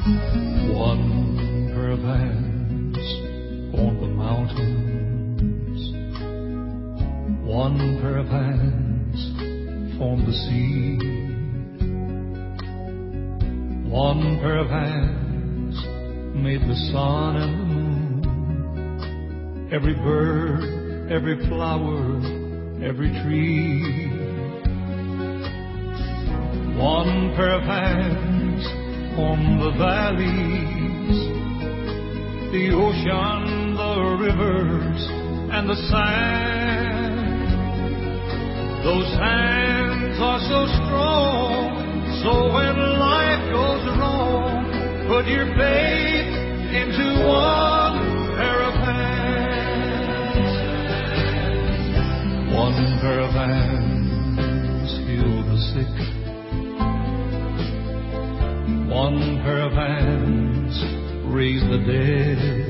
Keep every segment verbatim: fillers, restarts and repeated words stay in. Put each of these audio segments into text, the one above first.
One pair of hands formed the mountains. One pair of hands formed the sea. One pair of hands made the sun and the moon. Every bird, every flower, every tree. One pair of hands formed the valleys, the ocean, the rivers, and the sand. Those hands are so strong, so when life goes wrong, put your faith into one pair of hands. One pair of hands heal the sick. One pair of hands raise the dead.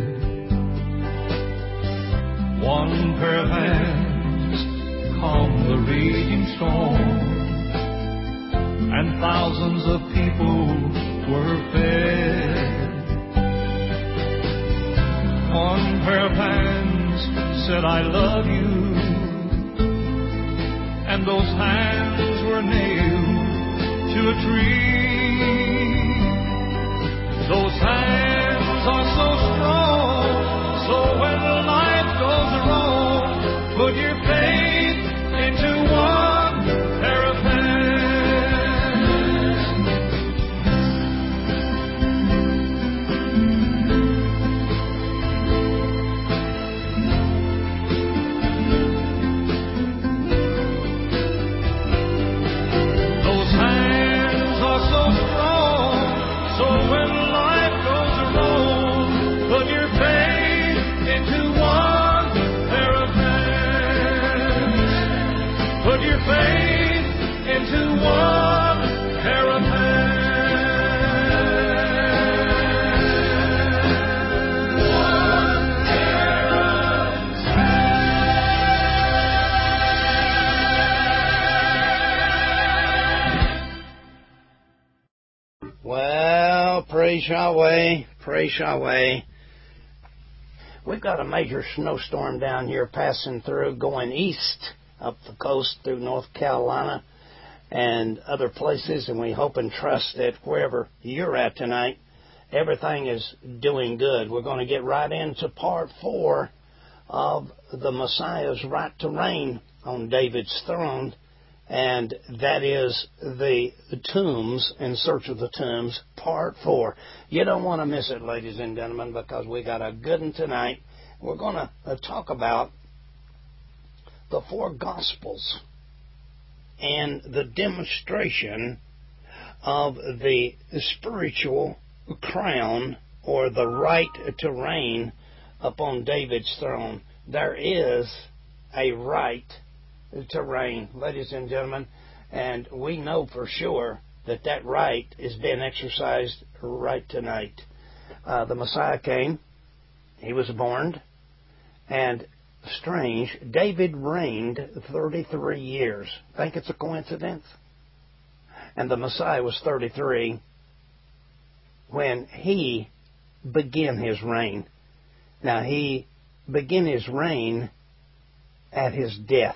One pair of hands calm the raging storm. And thousands of people were fed. One pair of hands said, I love you. And those hands were nailed to a tree. Those hands are so strong, so when life goes wrong, put your faith into one pair of hands. Those hands are so strong, so when Praise Yahweh, praise Yahweh. We've got a major snowstorm down here passing through, going east up the coast through North Carolina and other places, and we hope and trust that wherever you're at tonight, everything is doing good. We're going to get right into part four of the Messiah's right to reign on David's throne, and that is the tombs, In Search of the Tombs, part four. You don't want to miss it, ladies and gentlemen, because we got a good one tonight. We're going to uh, talk about the four Gospels and the demonstration of the spiritual crown or the right to reign upon David's throne. There is a right to reign, ladies and gentlemen, and we know for sure that that right is being exercised right tonight. Uh, the Messiah came, he was born, and strange, David reigned thirty-three years. Think it's a coincidence? And the Messiah was thirty-three when he began his reign. Now, he began his reign at his death.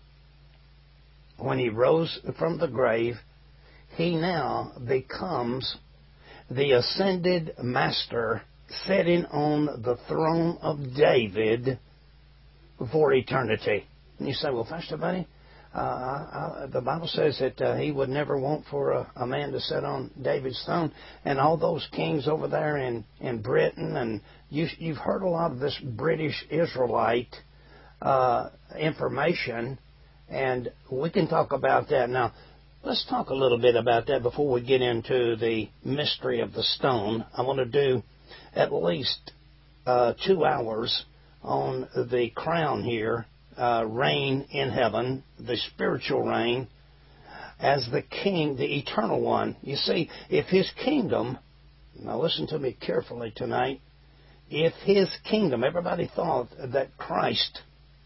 When he rose from the grave, he now becomes the ascended master sitting on the throne of David for eternity. And you say, well, Pastor Buddy, uh, I, I, the Bible says that uh, he would never want for a, a man to sit on David's throne. And all those kings over there in, in Britain, and you, you've heard a lot of this British Israelite uh, information. And we can talk about that. Now, let's talk a little bit about that before we get into the mystery of the stone. I want to do at least uh, two hours on the crown here, uh, reign in heaven, the spiritual reign, as the king, the eternal one. You see, if his kingdom, now listen to me carefully tonight, if his kingdom, everybody thought that Christ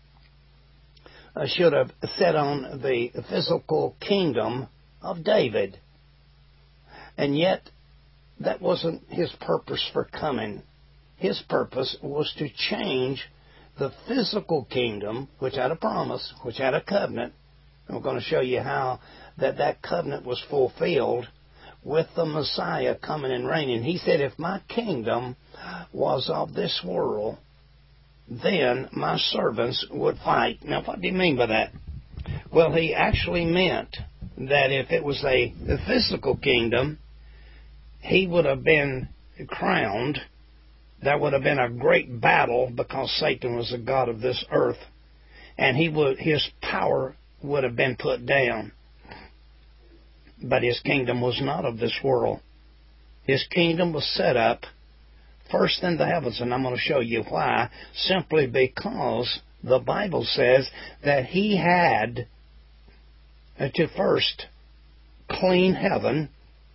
Uh, should have sat on the physical kingdom of David. And yet, that wasn't his purpose for coming. His purpose was to change the physical kingdom, which had a promise, which had a covenant. And we're going to show you how that that covenant was fulfilled with the Messiah coming and reigning. He said, if my kingdom was of this world, then my servants would fight. Now, what do you mean by that? Well, he actually meant that if it was a, a physical kingdom, he would have been crowned. There would have been a great battle because Satan was the god of this earth, and he would his power would have been put down. But his kingdom was not of this world. His kingdom was set up first in the heavens, and I'm going to show you why. Simply because the Bible says that he had to first clean heaven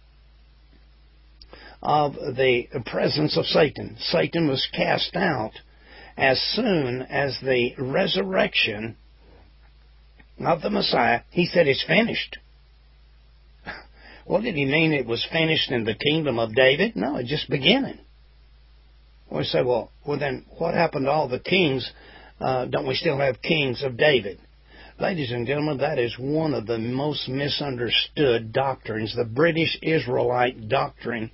of the presence of Satan. Satan was cast out as soon as the resurrection of the Messiah. He said, it's finished. What did he mean it was finished in the kingdom of David? No, it's just beginning. We say, well, well then what happened to all the kings? Uh, don't we still have kings of David? Ladies and gentlemen, that is one of the most misunderstood doctrines, the British Israelite doctrine,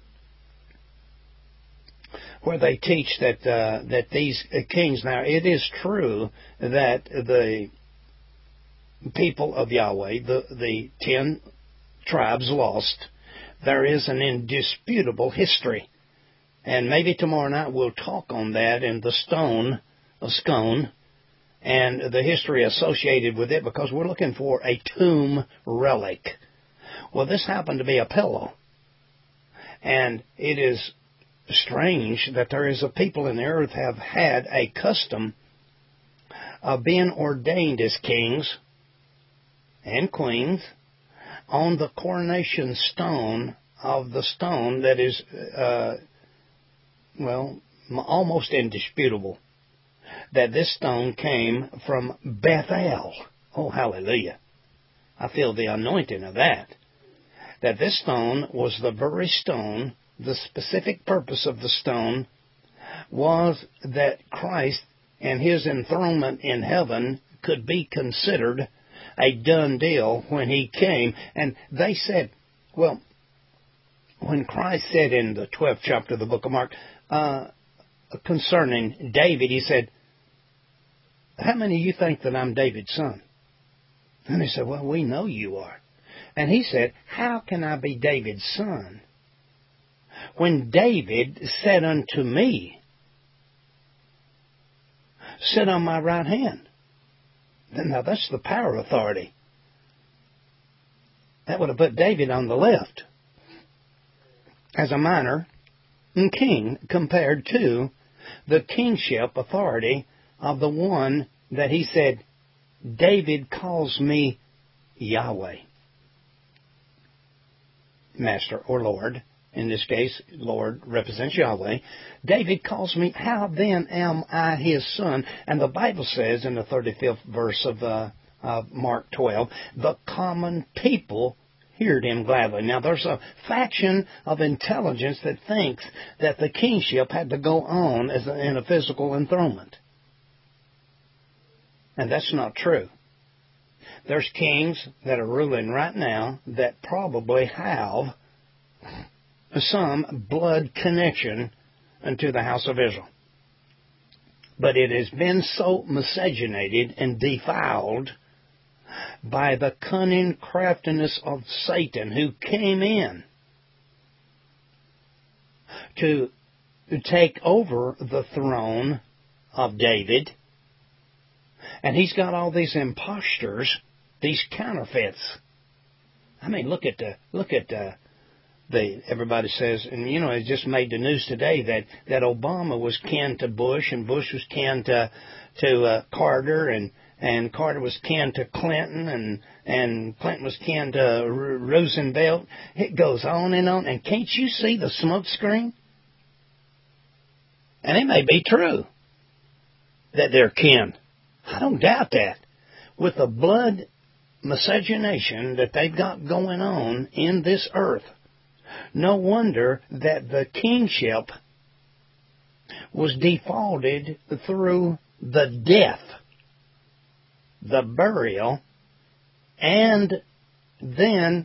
where they teach that uh, that these kings, now it is true that the people of Yahweh, the, the ten tribes lost, there is an indisputable history. And maybe tomorrow night we'll talk on that in the stone of Scone and the history associated with it, because we're looking for a tomb relic. Well, this happened to be a pillow. And it is strange that there is a people in the earth have had a custom of being ordained as kings and queens on the coronation stone of the stone that is, uh, well, almost indisputable. That this stone came from Bethel. Oh, hallelujah. I feel the anointing of that. That this stone was the very stone. The specific purpose of the stone was that Christ and his enthronement in heaven could be considered a done deal when he came. And they said, well, when Christ said in the twelfth chapter of the book of Mark, uh, concerning David, he said, how many of you think that I'm David's son? And they said, well, we know you are. And he said, how can I be David's son when David said unto me, sit on my right hand? Now that's the power authority. That would have put David on the left as a minor king compared to the kingship authority of the one that he said, David calls me Yahweh. Master or Lord. In this case, Lord represents Yahweh. David calls me, how then am I his son? And the Bible says in the thirty-fifth verse of, uh, of Mark twelve, the common people heard him gladly. Now, there's a faction of intelligence that thinks that the kingship had to go on as a, in a physical enthronement. And that's not true. There's kings that are ruling right now that probably have some blood connection unto the house of Israel. But it has been so miscegenated and defiled by the cunning craftiness of Satan, who came in to take over the throne of David. And he's got all these impostors, these counterfeits. I mean, look at the look at the, the everybody says, and you know, it just made the news today that, that Obama was kin to Bush, and Bush was kin to to uh, Carter, and and Carter was kin to Clinton, and and Clinton was kin to R- Roosevelt. It goes on and on, and can't you see the smoke screen? And it may be true that they're kin. I don't doubt that. With the blood miscegenation that they've got going on in this earth, No wonder that the kingship was defaulted through the death, the burial, and then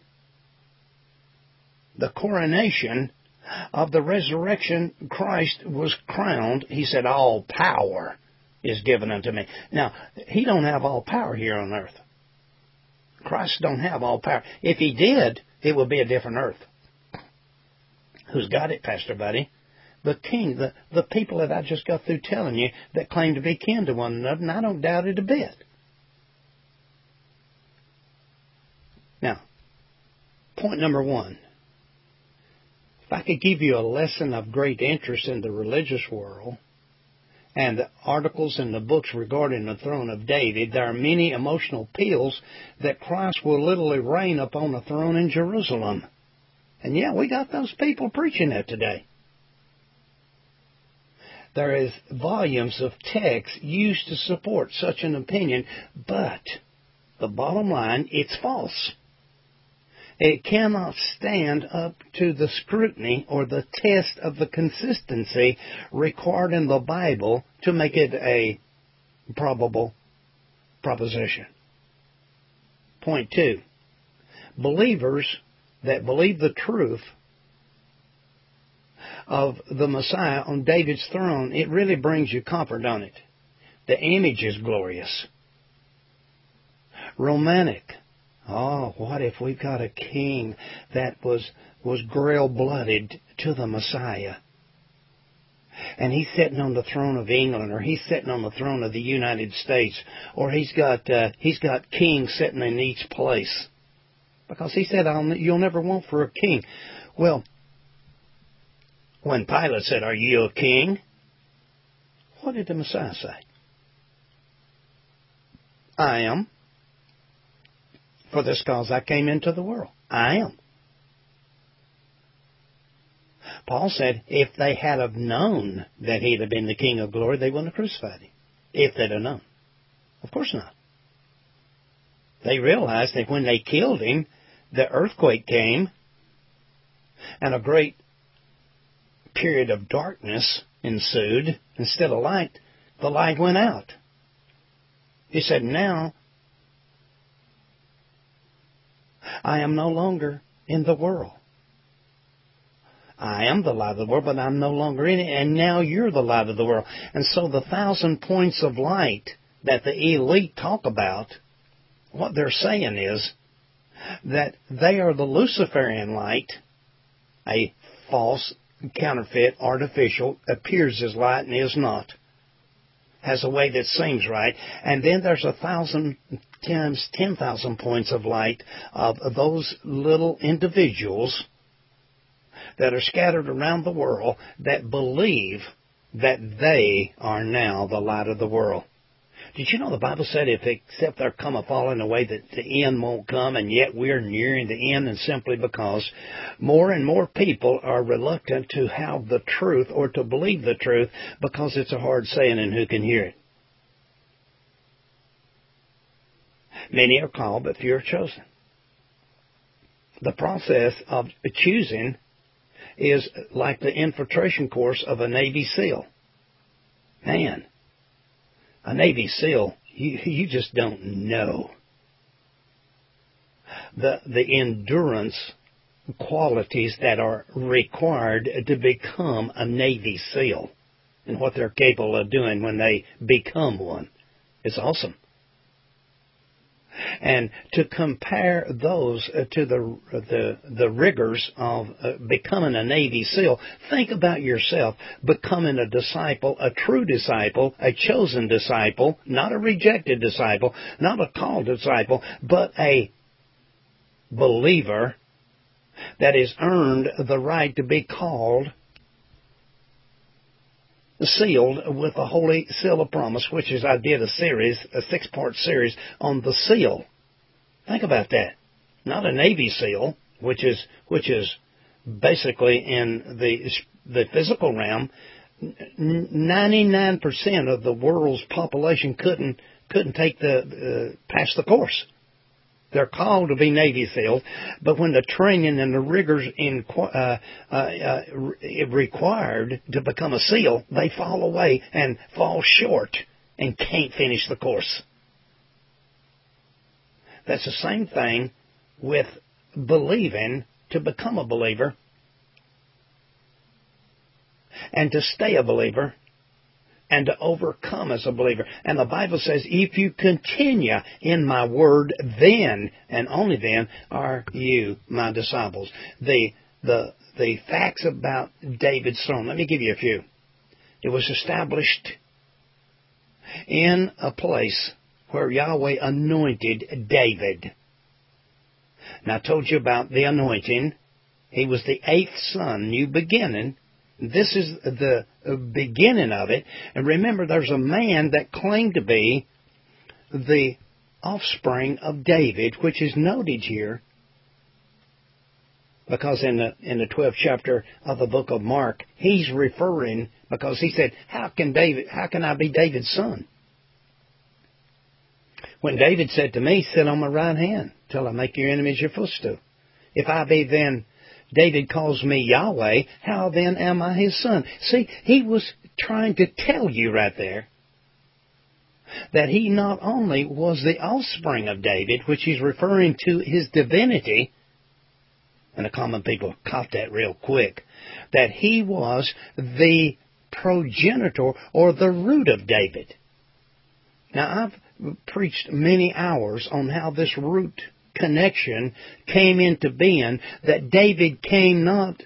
the coronation of the resurrection. Christ was crowned. He said, all power is given unto me. Now, he don't have all power here on earth. Christ don't have all power. If he did, it would be a different earth. Who's got it, Pastor Buddy? The king, the, the people that I just got through telling you that claim to be kin to one another, and I don't doubt it a bit. Now, point number one. If I could give you a lesson of great interest in the religious world and the articles in the books regarding the throne of David, there are many emotional appeals that Christ will literally reign upon the throne in Jerusalem. And yeah, we got those people preaching that today. There is volumes of text used to support such an opinion, but the bottom line, it's false. It cannot stand up to the scrutiny or the test of the consistency required in the Bible to make it a probable proposition. Point two. Believers that believe the truth of the Messiah on David's throne, it really brings you comfort, don't it? The image is glorious. Romantic. Oh, what if we've got a king that was was grail-blooded to the Messiah? And he's sitting on the throne of England, or he's sitting on the throne of the United States, or he's got uh, he's got kings sitting in each place. Because he said, I'll, you'll never want for a king. Well, when Pilate said, are you a king? What did the Messiah say? I am. For this cause I came into the world. I am. Paul said, if they had have known that he'd have been the King of glory, they wouldn't have crucified him. If they'd have known. Of course not. They realized that when they killed him, the earthquake came, and a great period of darkness ensued. Instead of light, the light went out. He said, now I am no longer in the world. I am the light of the world, but I'm no longer in it, and now you're the light of the world. And so the thousand points of light that the elite talk about, what they're saying is that they are the Luciferian light, a false, counterfeit, artificial, appears as light and is not, has a way that seems right. And then there's a thousand times ten thousand points of light of those little individuals that are scattered around the world that believe that they are now the light of the world. Did you know the Bible said, if except there come a falling away, that the end won't come, and yet we're nearing the end, and simply because more and more people are reluctant to have the truth or to believe the truth because it's a hard saying and who can hear it. Many are called, but few are chosen. The process of choosing is like the infiltration course of a Navy SEAL. Man, a Navy SEAL, you, you just don't know the the endurance qualities that are required to become a Navy SEAL and what they're capable of doing when they become one. It's awesome. And to compare those to the the the rigors of uh, becoming a Navy SEAL, think about yourself becoming a disciple, a true disciple, a chosen disciple, not a rejected disciple, not a called disciple, but a believer that has earned the right to be called, sealed with the Holy Seal of Promise, which is, I did a series, a six-part series on the seal. Think about that. Not a Navy SEAL, which is which is basically in the the physical realm. ninety-nine percent of the world's population couldn't couldn't take the uh, pass the course. They're called to be Navy SEALs, but when the training and the rigors in, uh, uh, uh, required to become a SEAL, they fall away and fall short and can't finish the course. That's the same thing with believing to become a believer and to stay a believer and to overcome as a believer. And the Bible says, if you continue in my word, then and only then are you my disciples. The, the, the facts about David's throne, let me give you a few. It was established in a place where Yahweh anointed David. Now, I told you about the anointing. He was the eighth son, new beginning. This is the beginning of it. And remember, there's a man that claimed to be the offspring of David, which is noted here, because in the in the twelfth chapter of the book of Mark, he's referring, because he said, "How can David? How can I be David's son?" When David said to me, "Sit on my right hand till I make your enemies your footstool." If I be then, David calls me Yahweh, how then am I his son? See, he was trying to tell you right there that he not only was the offspring of David, which he's referring to his divinity, and the common people caught that real quick, that he was the progenitor or the root of David. Now, I've preached many hours on how this root connection came into being, that David came not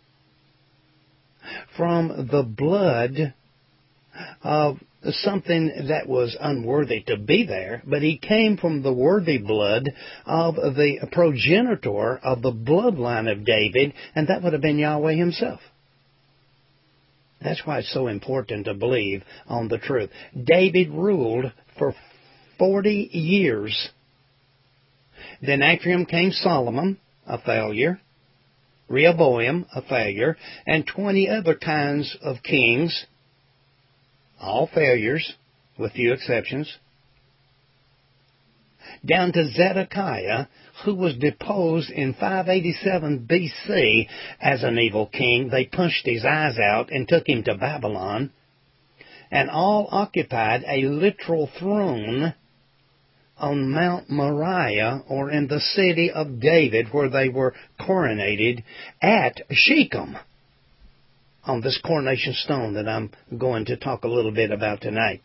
from the blood of something that was unworthy to be there, but he came from the worthy blood of the progenitor of the bloodline of David, and that would have been Yahweh himself. That's why it's so important to believe on the truth. David ruled for forty years. Then after him came Solomon, a failure, Rehoboam, a failure, and twenty other kinds of kings, all failures, with few exceptions, down to Zedekiah, who was deposed in five eighty-seven B C as an evil king. They punched his eyes out and took him to Babylon, and all occupied a literal throne on Mount Moriah, or in the city of David, where they were coronated at Shechem, on this coronation stone that I'm going to talk a little bit about tonight.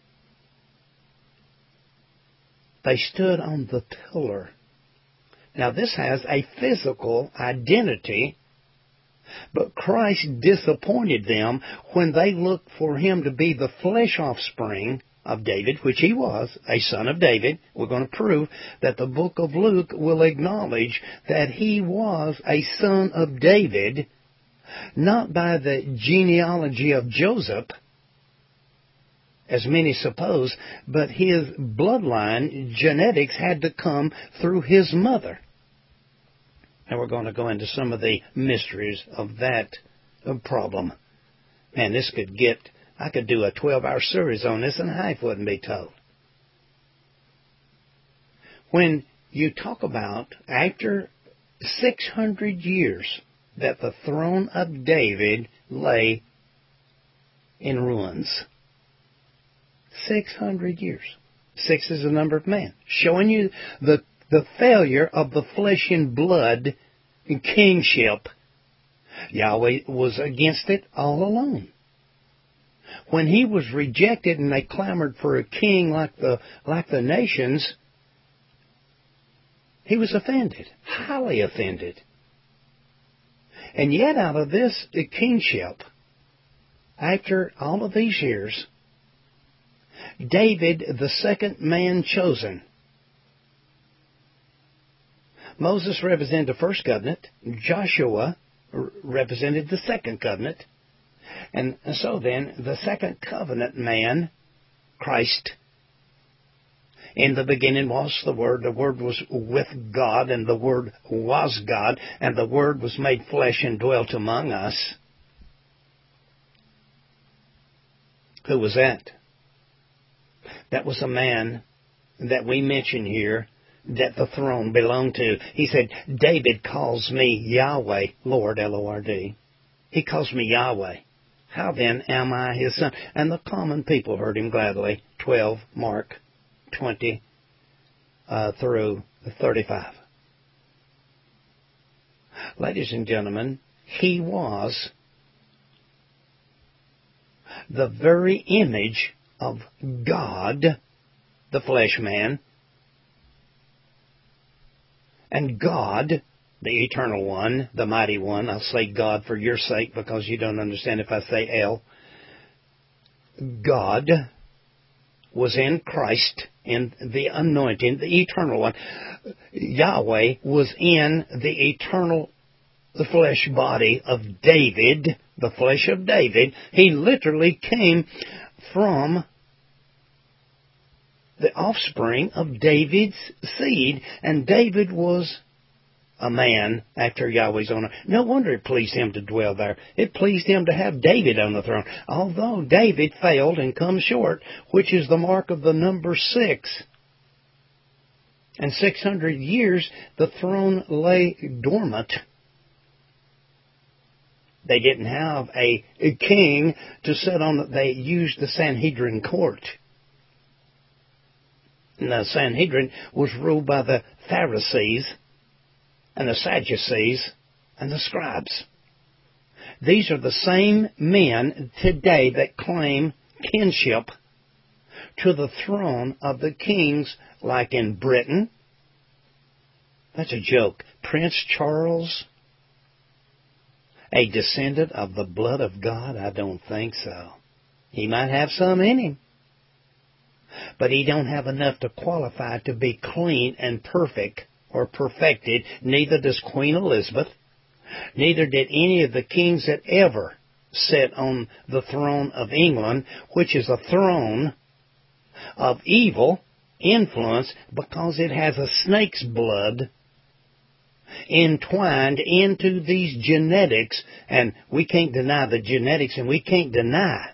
They stood on the pillar. Now, this has a physical identity, but Christ disappointed them when they looked for him to be the flesh offspring of David, which he was, a son of David. We're going to prove that the book of Luke will acknowledge that he was a son of David, not by the genealogy of Joseph, as many suppose, but his bloodline, genetics, had to come through his mother. And we're going to go into some of the mysteries of that problem. Man, this could get... I could do a twelve-hour series on this and half wouldn't be told. When you talk about after six hundred years that the throne of David lay in ruins. six hundred years. Six is the number of man. Showing you the, the failure of the flesh and blood kingship. Yahweh was against it all alone. When he was rejected and they clamored for a king like the like the nations, he was offended, highly offended. And yet out of this kingship, after all of these years, David, the second man chosen. Moses represented the first covenant. Joshua represented the second covenant. And so then, the second covenant man, Christ, in the beginning was the Word. The Word was with God, and the Word was God, and the Word was made flesh and dwelt among us. Who was that? That was a man that we mention here that the throne belonged to. He said, David calls me Yahweh, Lord, L O R D. He calls me Yahweh. How then am I his son? And the common people heard him gladly. twelve, Mark twenty uh, through thirty-five. Ladies and gentlemen, he was the very image of God, the flesh man, and God, the eternal one, the mighty one. I'll say God for your sake because you don't understand if I say El. God was in Christ, in the anointing, the eternal one. Yahweh was in the eternal, the flesh body of David, the flesh of David. He literally came from the offspring of David's seed, and David was a man after Yahweh's own. No wonder it pleased him to dwell there. It pleased him to have David on the throne. Although David failed and come short, which is the mark of the number six. And six hundred years the throne lay dormant. They didn't have a, a king to sit on it. They used the Sanhedrin court. And the Sanhedrin was ruled by the Pharisees and the Sadducees and the scribes. These are the same men today that claim kinship to the throne of the kings, like in Britain. That's a joke. Prince Charles, a descendant of the blood of God? I don't think so. He might have some in him, but he don't have enough to qualify to be clean and perfect or perfected. Neither does Queen Elizabeth. Neither did any of the kings that ever sat on the throne of England, which is a throne of evil influence because it has a snake's blood entwined into these genetics. And we can't deny the genetics, and we can't deny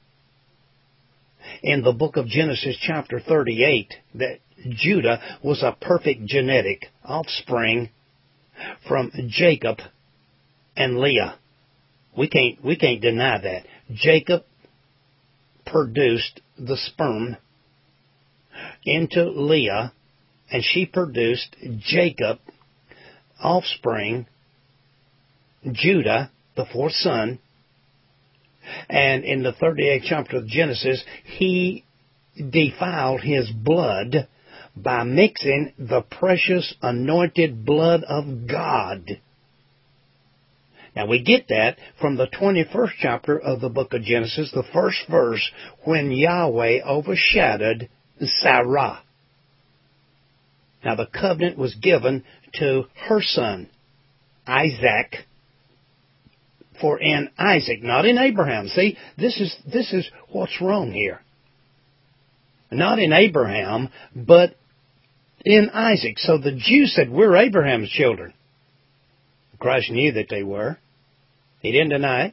in the book of Genesis chapter thirty-eight that Judah was a perfect genetic offspring from Jacob and Leah. We can't, we can't deny that. Jacob produced the sperm into Leah, and she produced Jacob, offspring, Judah, the fourth son. And in the thirty-eighth chapter of Genesis, he defiled his blood by mixing the precious anointed blood of God. Now we get that from the twenty-first chapter of the book of Genesis, the first verse, when Yahweh overshadowed Sarah. Now the covenant was given to her son, Isaac, for in Isaac, not in Abraham. See, this is, this is what's wrong here. Not in Abraham, but in Isaac. So the Jews said, we're Abraham's children. Christ knew that they were. He didn't deny it.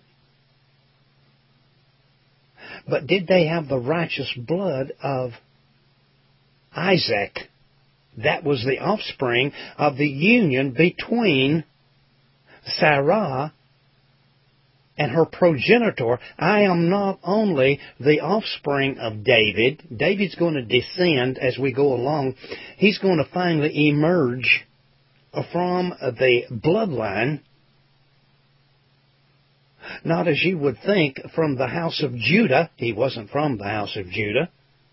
But did they have the righteous blood of Isaac? That was the offspring of the union between Sarah and her progenitor. I am not only the offspring of David. David's going to descend as we go along. He's going to finally emerge from the bloodline, not as you would think from the house of Judah. He wasn't from the house of Judah.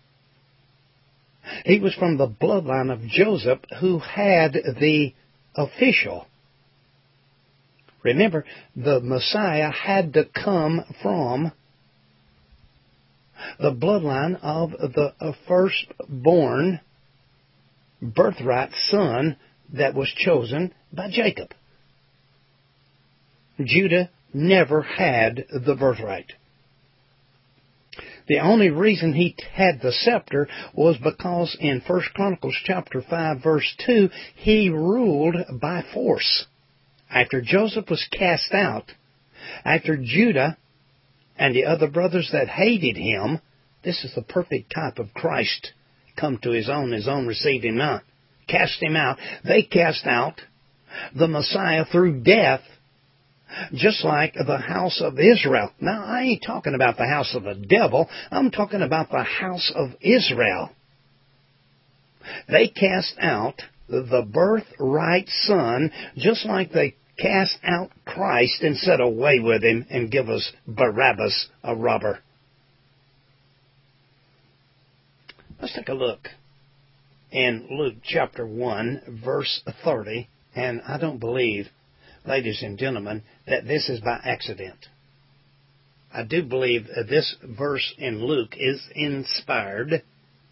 He was from the bloodline of Joseph, who had the official. Remember, the Messiah had to come from the bloodline of the firstborn birthright son that was chosen by Jacob. Judah never had the birthright. The only reason he had the scepter was because in First Chronicles chapter five verse two, he ruled by force. After Joseph was cast out, after Judah and the other brothers that hated him, this is the perfect type of Christ. Come to his own, his own received him not. cast him out. They cast out the Messiah through death, just like the house of Israel. Now, I ain't talking about the house of the devil. I'm talking about the house of Israel. They cast out the birthright son, just like they cast out Christ and said away with him and give us Barabbas, a robber. Let's take a look in Luke chapter one, verse thirty. And I don't believe, ladies and gentlemen, that this is by accident. I do believe this verse in Luke is inspired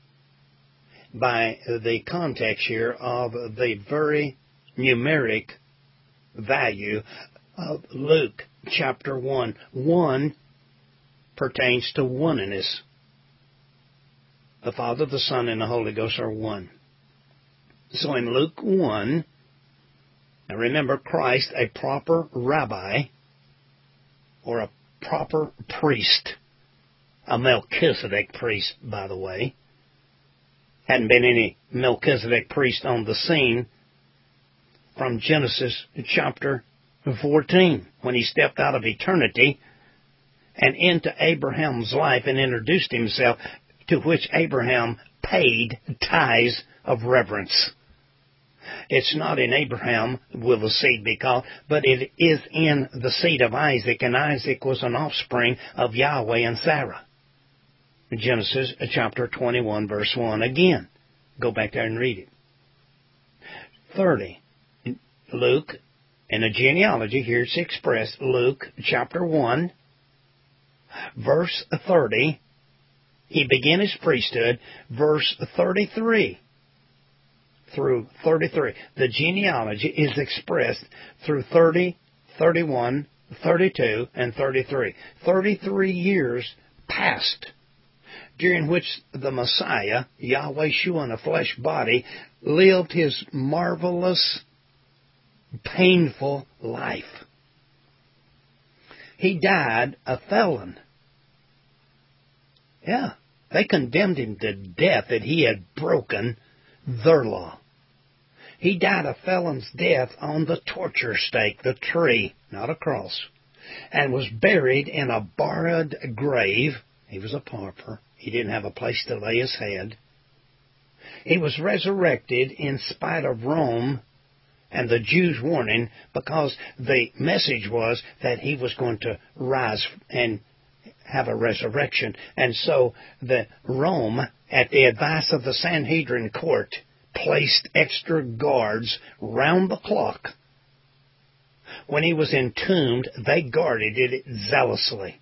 by the context here of the very numeric value of Luke chapter one. One pertains to oneness. The Father, the Son, and the Holy Ghost are one. So in Luke one, now remember, Christ, a proper rabbi, or a proper priest, a Melchizedek priest, by the way. Hadn't been any Melchizedek priest on the scene from Genesis chapter fourteen, when he stepped out of eternity and into Abraham's life and introduced himself, to which Abraham paid tithes of reverence. It's not in Abraham will the seed be called, but it is in the seed of Isaac, and Isaac was an offspring of Yahweh and Sarah. Genesis chapter twenty-one, verse one. Again, go back there and read it. thirty. Luke, in a genealogy, here it's expressed, Luke chapter one, verse thirty. He began his priesthood, verse thirty-three through thirty-three. The genealogy is expressed through thirty, thirty-one, thirty-two, and thirty-three. thirty-three years passed, during which the Messiah, Yahweh Shua in a flesh body, lived his marvelous, painful life. He died a felon. Yeah, they condemned him to death that he had broken their law. He died a felon's death on the torture stake, the tree, not a cross, and was buried in a borrowed grave. He was a pauper. He didn't have a place to lay his head. He was resurrected in spite of Rome and the Jews' warning, because the message was that he was going to rise and have a resurrection. And so the Rome, at the advice of the Sanhedrin court, placed extra guards round the clock. When he was entombed, they guarded it zealously.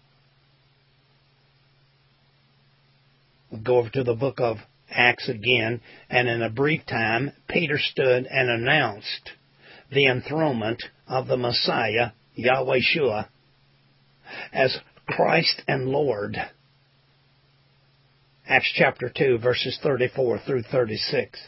We'll go over to the book of Acts again, and in a brief time, Peter stood and announced the enthronement of the Messiah, Yahweh Shua, as Christ and Lord. Acts chapter two, verses thirty-four through thirty-six.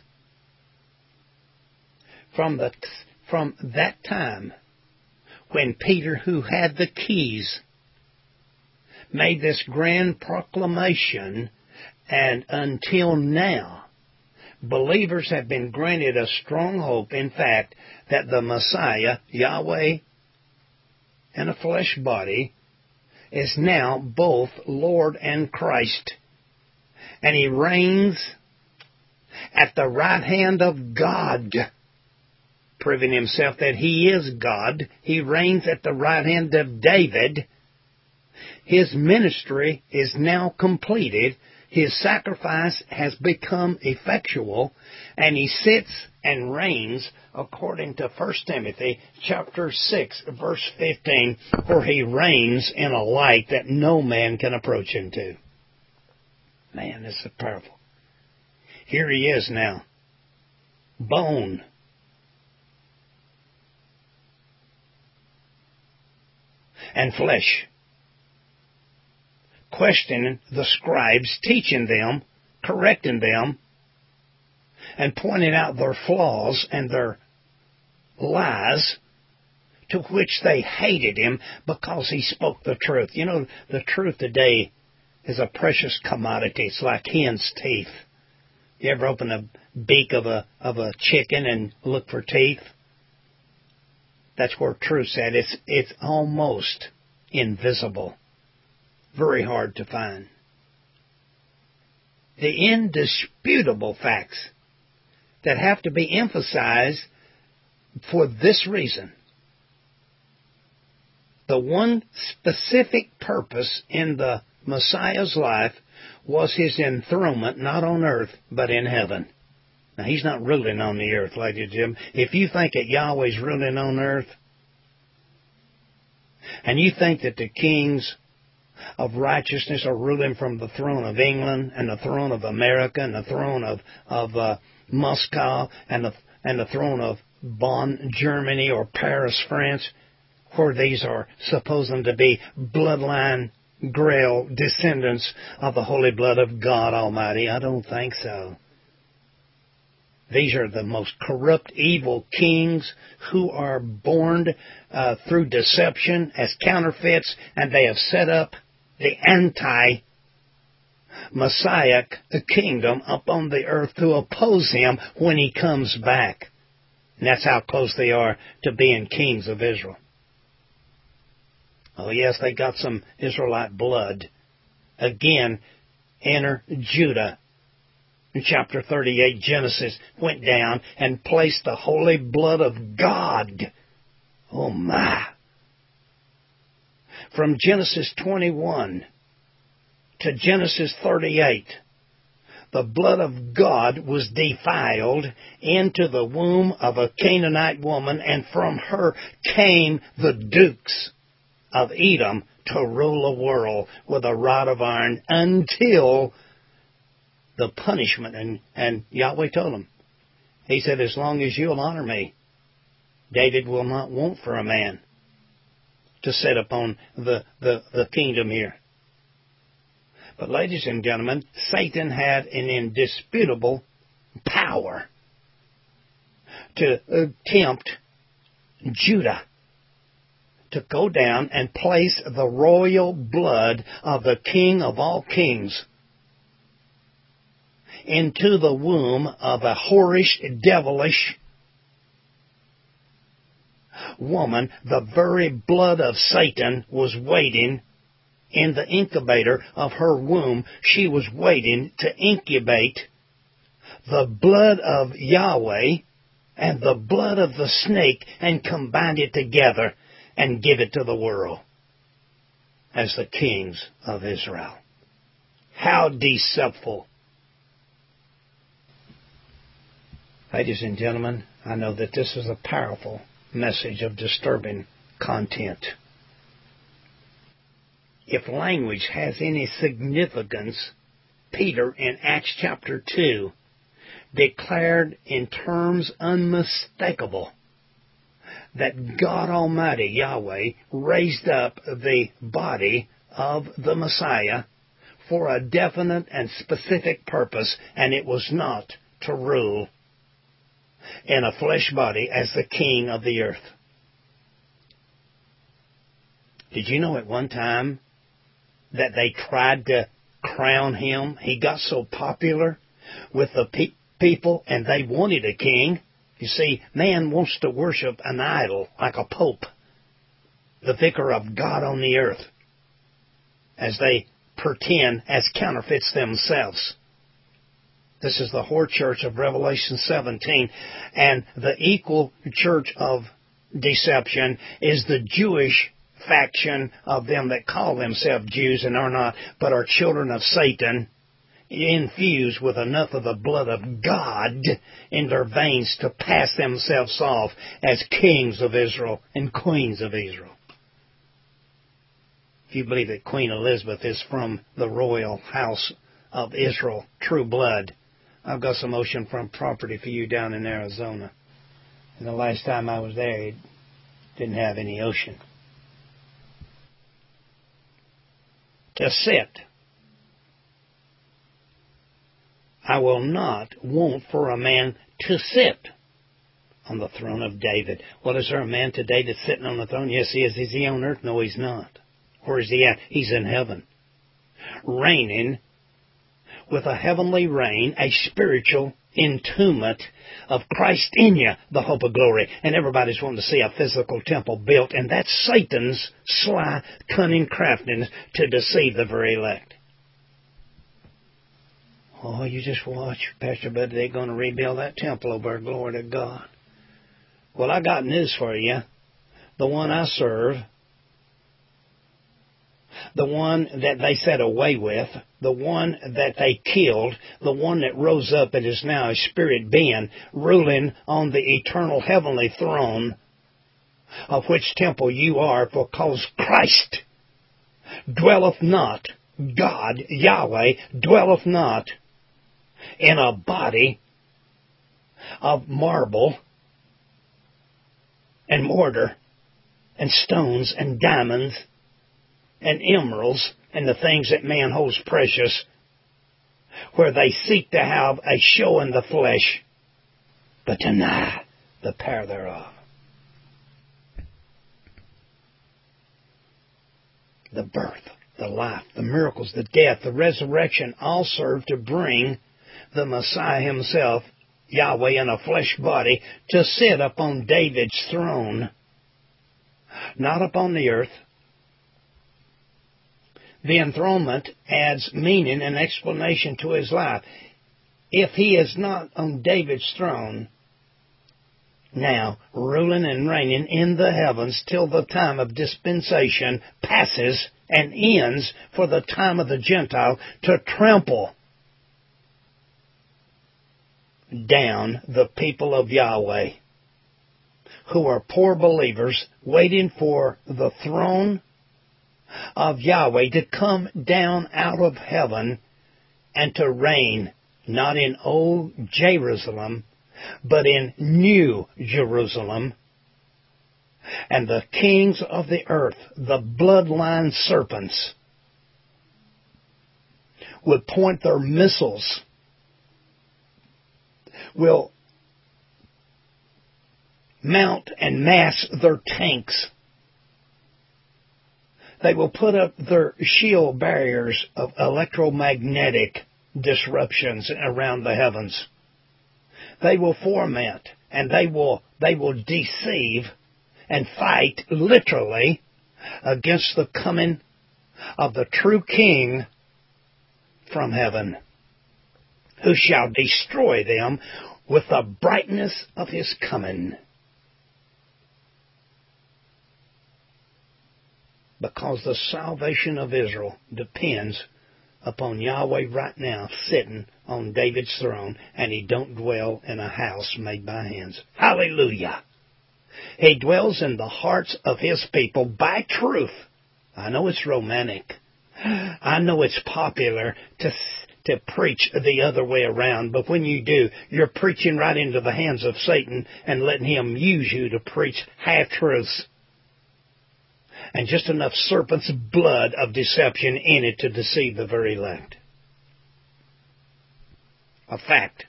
From the from that time, when Peter, who had the keys, made this grand proclamation, and until now, believers have been granted a strong hope, in fact, that the Messiah, Yahweh, in a flesh body, is now both Lord and Christ. And he reigns at the right hand of God, proving himself that he is God. He reigns at the right hand of David. His ministry is now completed. His sacrifice has become effectual, and he sits and reigns according to First Timothy chapter six, verse fifteen, for he reigns in a light that no man can approach him to. Man, this is powerful. Here he is now, bone and flesh, questioning the scribes, teaching them, correcting them, and pointing out their flaws and their lies, to which they hated him because he spoke the truth. You know, the truth today is a precious commodity. It's like hen's teeth. You ever open the beak of a of a chicken and look for teeth? That's where truth's at. It's it's almost invisible. Very hard to find. The indisputable facts that have to be emphasized for this reason. The one specific purpose in the Messiah's life was his enthronement, not on earth, but in heaven. Now, he's not ruling on the earth, ladies and gentlemen. If you think that Yahweh's ruling on earth, and you think that the kings of righteousness are ruling from the throne of England and the throne of America and the throne of, of uh, Moscow and the, and the throne of Bonn, Germany, or Paris, France, where these are supposed to be bloodline Grail descendants of the holy blood of God Almighty. I don't think so. These are the most corrupt, evil kings who are born uh, through deception as counterfeits, and they have set up the anti-Messiah kingdom up on the earth to oppose him when he comes back. And that's how close they are to being kings of Israel. Oh, yes, they got some Israelite blood. Again, enter Judah. In chapter thirty-eight, Genesis went down and placed the holy blood of God. Oh, my. From Genesis twenty-one to Genesis thirty-eight, the blood of God was defiled into the womb of a Canaanite woman, and from her came the dukes of Edom to rule the world with a rod of iron until the punishment. And, and Yahweh told him, he said, as long as you'll honor me, David will not want for a man to sit upon the, the, the kingdom here. But ladies and gentlemen, Satan had an indisputable power to tempt Judah to go down and place the royal blood of the King of all kings into the womb of a whorish, devilish woman. The very blood of Satan was waiting in the incubator of her womb. She was waiting to incubate the blood of Yahweh and the blood of the snake and combine it together and give it to the world as the kings of Israel. How deceitful. Ladies and gentlemen, I know that this is a powerful message of disturbing content. If language has any significance, Peter in Acts chapter two declared in terms unmistakable that God Almighty, Yahweh, raised up the body of the Messiah for a definite and specific purpose, and it was not to rule in a flesh body as the king of the earth. Did you know at one time that they tried to crown him? He got so popular with the pe- people, and they wanted a king. You see, man wants to worship an idol like a pope, the vicar of God on the earth, as they pretend as counterfeits themselves. This is the whore church of Revelation seventeen, and the equal church of deception is the Jewish faction of them that call themselves Jews and are not, but are children of Satan, infused with enough of the blood of God in their veins to pass themselves off as kings of Israel and queens of Israel. If you believe that Queen Elizabeth is from the royal house of Israel, true blood, I've got some oceanfront property for you down in Arizona. And the last time I was there, it didn't have any ocean. To sit. I will not want for a man to sit on the throne of David. Well, is there a man today that's sitting on the throne? Yes, he is. Is he on earth? No, he's not. Where is he at? He's in heaven, reigning with a heavenly reign, a spiritual entombment of Christ in you, the hope of glory. And everybody's wanting to see a physical temple built, and that's Satan's sly, cunning craftiness to deceive the very elect. Oh, you just watch, Pastor Bud, they're going to rebuild that temple over there. Glory to God. Well, I got news for you. The one I serve, the one that they set away with, the one that they killed, the one that rose up and is now a spirit being, ruling on the eternal heavenly throne, of which temple you are, because Christ dwelleth not, God, Yahweh, dwelleth not in a body of marble and mortar and stones and diamonds and emeralds and the things that man holds precious, where they seek to have a show in the flesh, but deny the power thereof. The birth, the life, the miracles, the death, the resurrection all serve to bring the Messiah himself, Yahweh in a flesh body, to sit upon David's throne, not upon the earth. The enthronement adds meaning and explanation to his life. If he is not on David's throne, now ruling and reigning in the heavens till the time of dispensation passes and ends for the time of the Gentile to trample down the people of Yahweh, who are poor believers waiting for the throne of Yahweh to come down out of heaven and to reign, not in old Jerusalem, but in new Jerusalem. And the kings of the earth, the bloodline serpents, would point their missiles, will mount and mass their tanks. They will put up their shield barriers of electromagnetic disruptions around the heavens. They will foment and they will they will deceive and fight literally against the coming of the true King from heaven, who shall destroy them with the brightness of his coming. Because the salvation of Israel depends upon Yahweh right now sitting on David's throne, and he don't dwell in a house made by hands. Hallelujah! He dwells in the hearts of his people by truth. I know it's romantic. I know it's popular to to preach the other way around, but when you do, you're preaching right into the hands of Satan and letting him use you to preach half-truths. And just enough serpent's blood of deception in it to deceive the very elect. A fact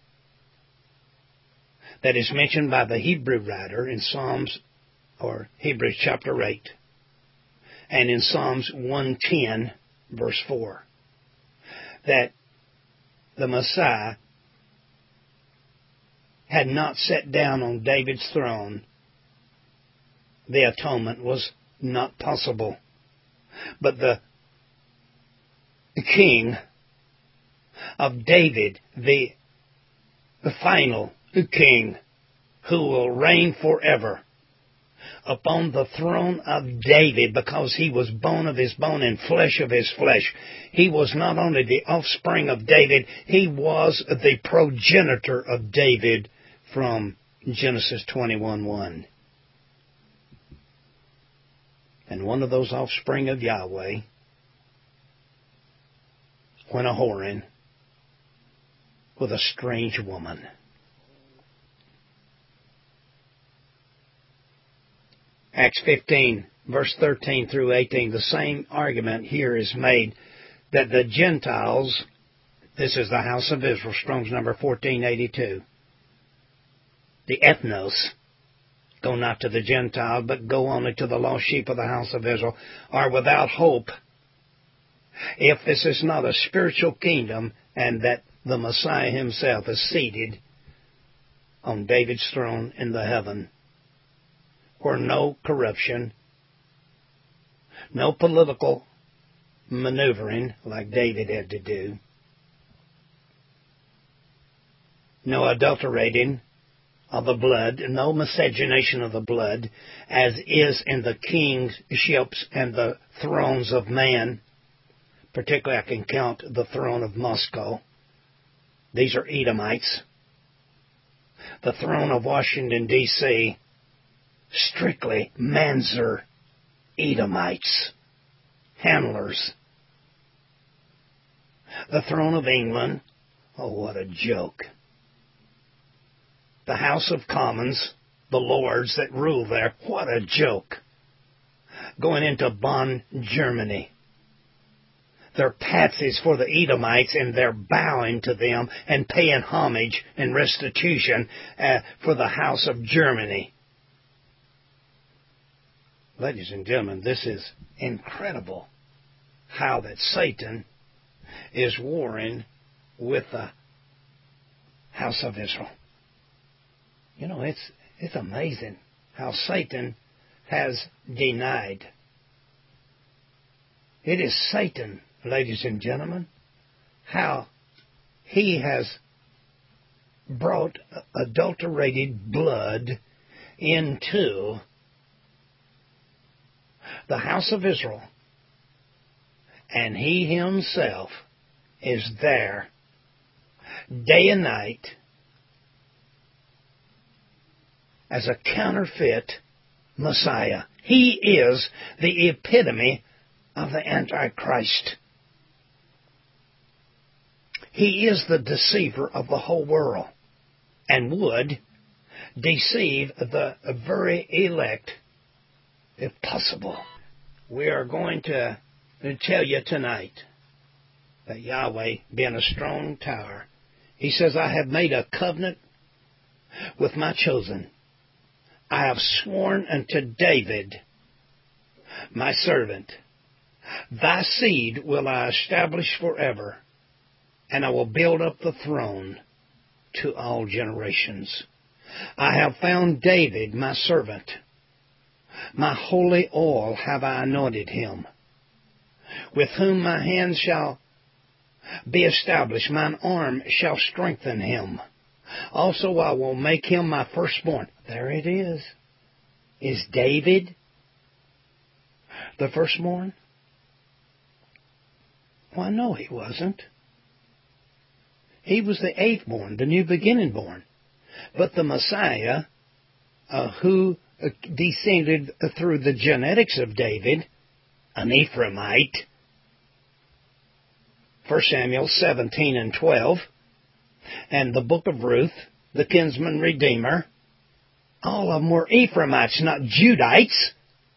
that is mentioned by the Hebrew writer in Psalms, or Hebrews chapter eight, and in Psalms one ten, verse four, that the Messiah had not sat down on David's throne. The atonement was not possible. But the king of David, the, the final king, who will reign forever upon the throne of David, because he was bone of his bone and flesh of his flesh. He was not only the offspring of David, he was the progenitor of David from Genesis twenty-one one. And one of those offspring of Yahweh went a whoring with a strange woman. Acts fifteen, verse thirteen through eighteen, the same argument here is made that the Gentiles, this is the house of Israel, Strong's number fourteen eighty-two, the ethnos, go not to the Gentile, but go only to the lost sheep of the house of Israel, are without hope if this is not a spiritual kingdom and that the Messiah himself is seated on David's throne in the heaven, where no corruption, no political maneuvering like David had to do, no adulterating of the blood, no miscegenation of the blood, as is in the kingships and the thrones of man. Particularly, I can count the throne of Moscow. These are Edomites. The throne of Washington, D C, strictly Manzer Edomites, handlers. The throne of England, oh, what a joke. The House of Commons, the lords that rule there, what a joke. Going into Bonn, Germany. They're patsies for the Edomites, and they're bowing to them and paying homage and restitution uh, for the House of Germany. Ladies and gentlemen, this is incredible how that Satan is warring with the House of Israel. You know, it's it's amazing how Satan has denied. It is Satan, ladies and gentlemen, how he has brought adulterated blood into the house of Israel. And he himself is there day and night as a counterfeit Messiah. He is the epitome of the Antichrist. He is the deceiver of the whole world and would deceive the very elect if possible. We are going to tell you tonight that Yahweh, being a strong tower, He says, I have made a covenant with my chosen. I have sworn unto David, my servant, thy seed will I establish forever, and I will build up the throne to all generations. I have found David, my servant. My holy oil have I anointed him, with whom my hand shall be established. Mine arm shall strengthen him. Also I will make him my firstborn. There it is. Is David the firstborn? Why, no, he wasn't. He was the eighth born, the new beginning born. But the Messiah, uh, who uh, descended through the genetics of David, an Ephraimite, First Samuel seventeen and twelve, and the book of Ruth, the kinsman redeemer, all of them were Ephraimites, not Judites.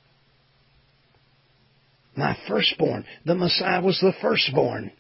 My firstborn, the Messiah was the firstborn.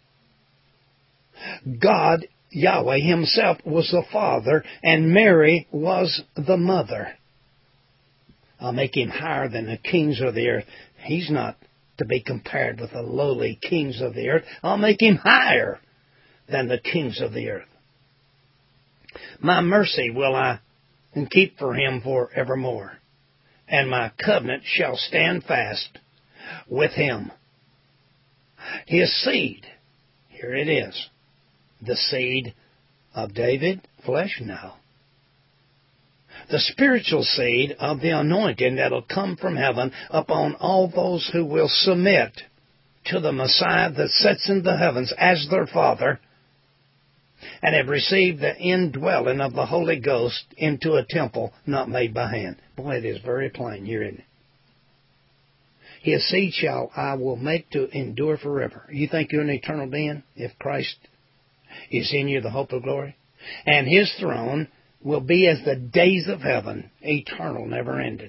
God, Yahweh himself, was the father, and Mary was the mother. I'll make him higher than the kings of the earth. He's not to be compared with the lowly kings of the earth. I'll make him higher than the kings of the earth. My mercy will I keep for him forevermore, and my covenant shall stand fast with him. His seed, here it is, the seed of David, flesh, no. The spiritual seed of the anointing that will come from heaven upon all those who will submit to the Messiah that sits in the heavens as their Father, and have received the indwelling of the Holy Ghost into a temple not made by hand. Boy, it is very plain here, isn't it? His seed shall I will make to endure forever. You think you're an eternal being if Christ is in you, the hope of glory? And his throne will be as the days of heaven, eternal, never ending.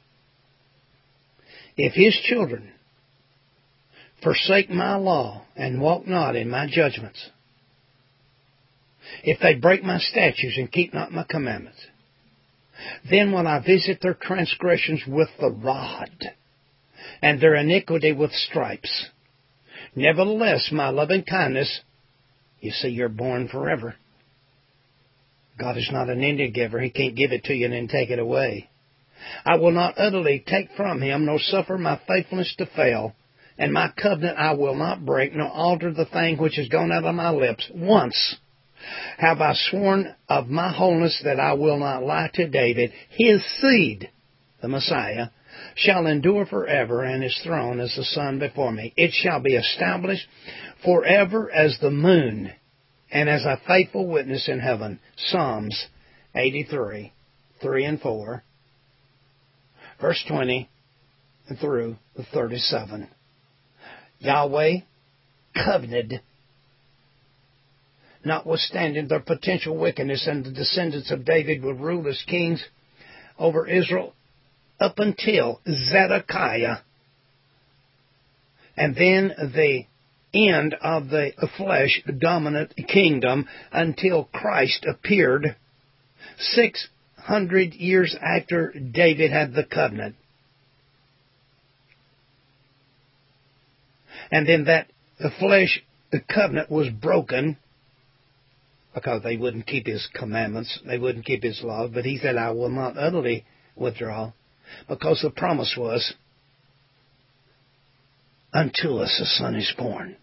If his children forsake my law and walk not in my judgments, if they break my statutes and keep not my commandments, then will I visit their transgressions with the rod, and their iniquity with stripes. Nevertheless, my loving kindness, you see, you're born forever. God is not an Indian giver. He can't give it to you and then take it away. I will not utterly take from him, nor suffer my faithfulness to fail. And my covenant I will not break, nor alter the thing which has gone out of my lips. Once have I sworn of my wholeness that I will not lie to David. His seed, the Messiah, shall endure forever, and his throne as the sun before me. It shall be established forever as the moon, and as a faithful witness in heaven. Psalms eighty-three, three and four, verse twenty through thirty-seven. Yahweh covenanted, notwithstanding their potential wickedness, and the descendants of David would rule as kings over Israel up until Zedekiah, and then the end of the flesh dominant kingdom until Christ appeared six hundred years after David had the covenant. And then that the flesh the covenant was broken because they wouldn't keep his commandments, they wouldn't keep his laws, but he said, I will not utterly withdraw, because the promise was, unto us a son is born,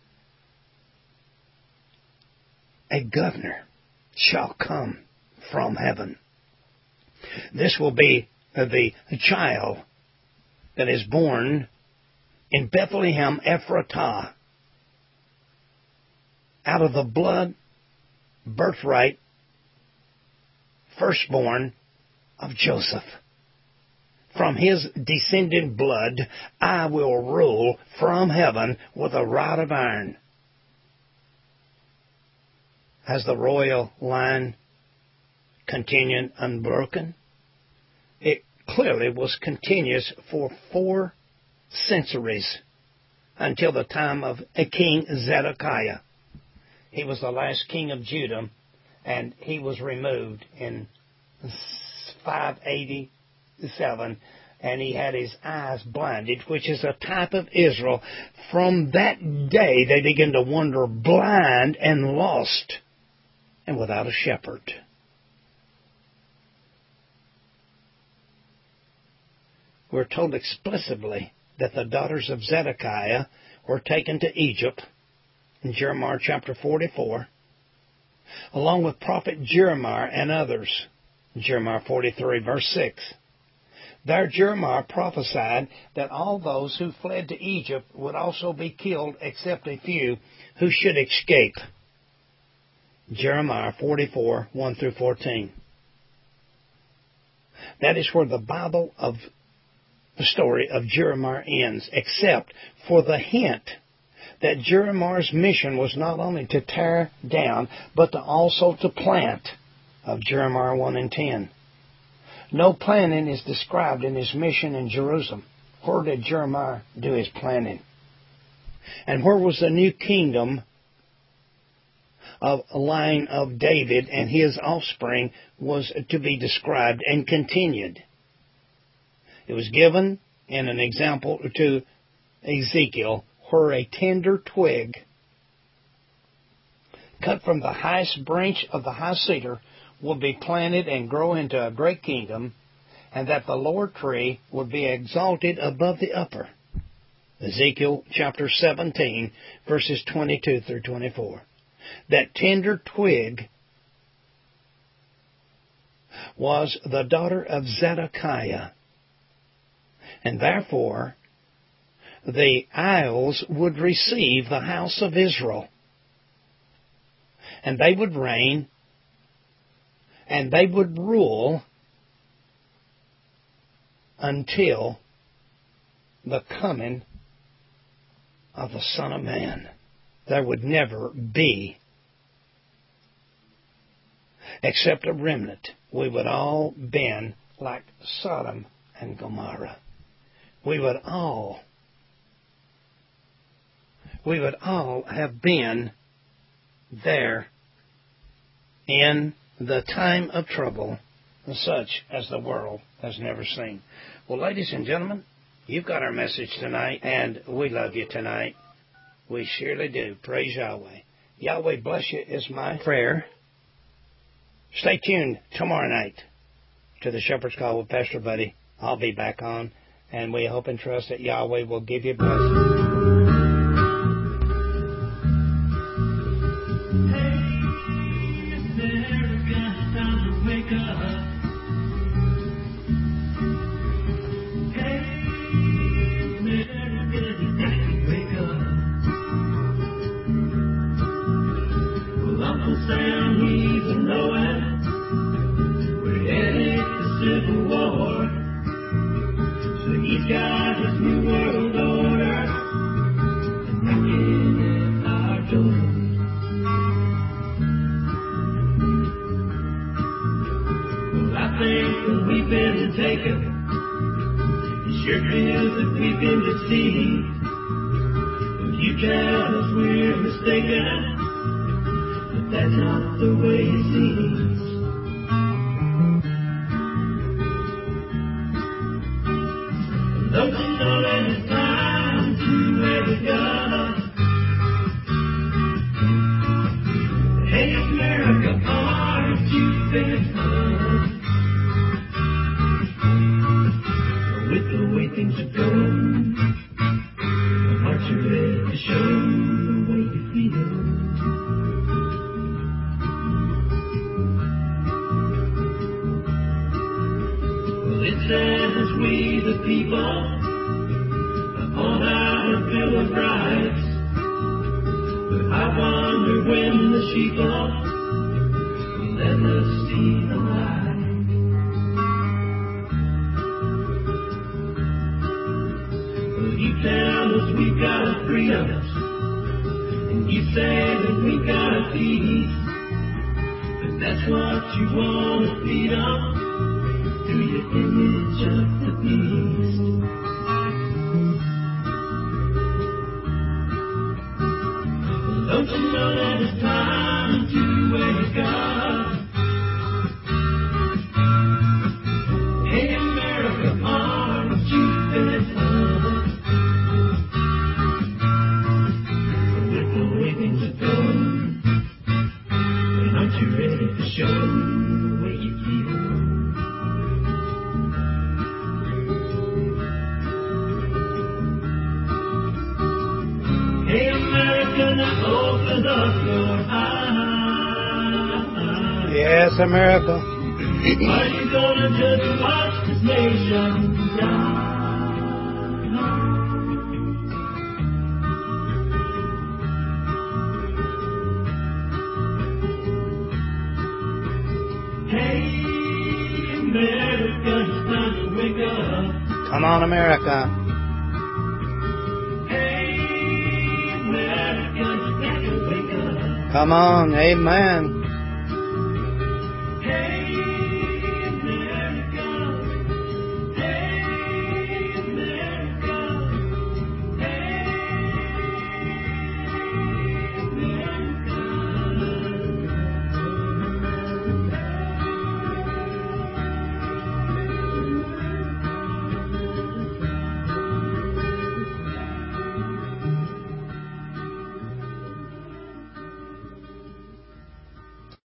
a governor shall come from heaven. This will be the child that is born in Bethlehem Ephratah, out of the blood, birthright, firstborn of Joseph. From his descended blood I will rule from heaven with a rod of iron. Has the royal line continued unbroken? It clearly was continuous for four centuries until the time of King Zedekiah. He was the last king of Judah, and he was removed in five eighty-seven, and he had his eyes blinded, which is a type of Israel. From that day they began to wander blind and lost and without a shepherd. We're told explicitly that the daughters of Zedekiah were taken to Egypt in Jeremiah chapter forty-four, along with prophet Jeremiah and others. Jeremiah forty-three, verse six. There Jeremiah prophesied that all those who fled to Egypt would also be killed, except a few who should escape. Jeremiah forty-four, one through fourteen. That is where the Bible of the story of Jeremiah ends, except for the hint that Jeremiah's mission was not only to tear down, but to also to plant, of Jeremiah one and ten. No planting is described in his mission in Jerusalem. Where did Jeremiah do his planting? And where was the new kingdom of a line of David and his offspring was to be described and continued? It was given in an example to Ezekiel, where a tender twig cut from the highest branch of the high cedar would be planted and grow into a great kingdom, and that the lower tree would be exalted above the upper. Ezekiel chapter seventeen, verses twenty-two through twenty-four. That tender twig was the daughter of Zedekiah, and therefore the isles would receive the house of Israel, and they would reign, and they would rule until the coming of the Son of Man. There would never be, except a remnant. We would all been like Sodom and Gomorrah. We would all, we would all have been there in the time of trouble, such as the world has never seen. Well, ladies and gentlemen, you've got our message tonight, and we love you tonight. We surely do. Praise Yahweh. Yahweh bless you is my prayer. Stay tuned tomorrow night to the Shepherd's Call with Pastor Buddy. I'll be back on, and we hope and trust that Yahweh will give you blessings. Sam, he's a knowing we're headed to civil war. So he's got his new world order and knocking at our doors. Well, I think that we've been taken. It sure feels that we've been deceived. But you tell us we're mistaken. That's not the way it seems. Don't you know that it's time to wake up? Hey America, aren't you fed up with the way things are going? Aren't you ready to show the way you feel? It says we the people upon our Bill of Rights, but I wonder when the sheeple will let us see the light. Well, you tell us we've got freedoms, and you say that we've got peace, but that's what you want to feed on. To your image of the beast. Don't you know that it's time to wake up? Hey America, aren't you fed up with the way things are going? And aren't you ready to show the way you feel? Hey America, now open up your eyes. Yes, America. Are you gonna just watch this nation die? Hey America, it's time to wake up. Come on, America. Come on, amen.